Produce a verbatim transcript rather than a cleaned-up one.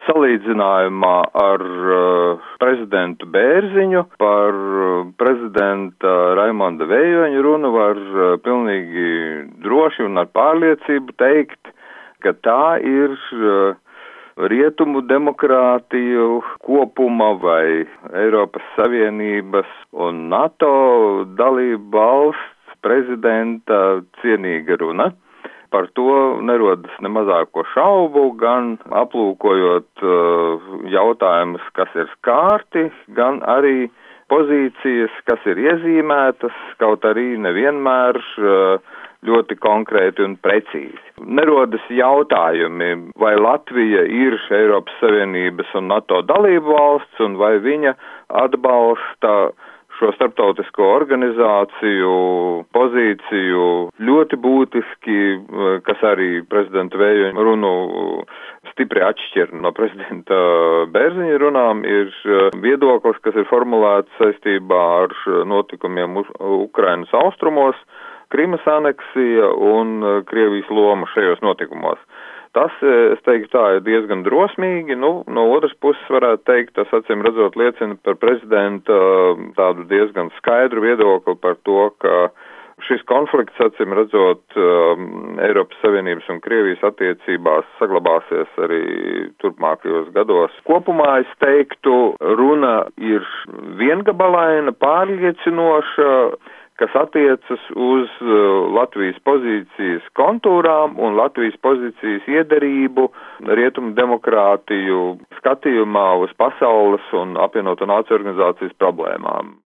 salīdzinājumā ar uh, prezidentu Bērziņu par uh, prezidenta Raimonda Vējoņa runu var uh, pilnīgi droši un ar pārliecību teikt, ka tā ir uh, rietumu demokrātiju kopuma vai Eiropas Savienības un NATO dalību valsts prezidenta cienīga runa. Par to nerodas ne mazāko šaubu, gan aplūkojot uh, jautājumus, kas ir skārti, gan arī pozīcijas, kas ir iezīmētas, kaut arī nevienmēr uh, ļoti konkrēti un precīzi. Nerodas jautājumi, vai Latvija ir Eiropas Savienības un NATO dalību valsts, un vai viņa atbalsta šo starptautisko organizāciju pozīciju ļoti būtiski, kas arī prezidenta Vējoņa runu stipri atšķir no prezidenta Bērziņa runām, ir viedoklis, kas ir formulēts saistībā ar notikumiem Ukrainas austrumos, Krimas aneksija un Krievijas loma šajos notikumos. Tas, es teiktu, tā ir diezgan drosmīgi, nu, no otras puses varētu teikt, tas acīm redzot liecina par prezidenta tādu diezgan skaidru viedokli par to, ka šis konflikts, acīm redzot, Eiropas Savienības un Krievijas attiecībās saglabāsies arī turpmākajos gados. Kopumā es teiktu, runa ir viengabalaina, pārliecinoša, kas attiecas uz Latvijas pozīcijas kontūrām un Latvijas pozīcijas iederību rietumu demokrātiju skatījumā uz pasaules un apvienoto nāciju organizācijas problēmām.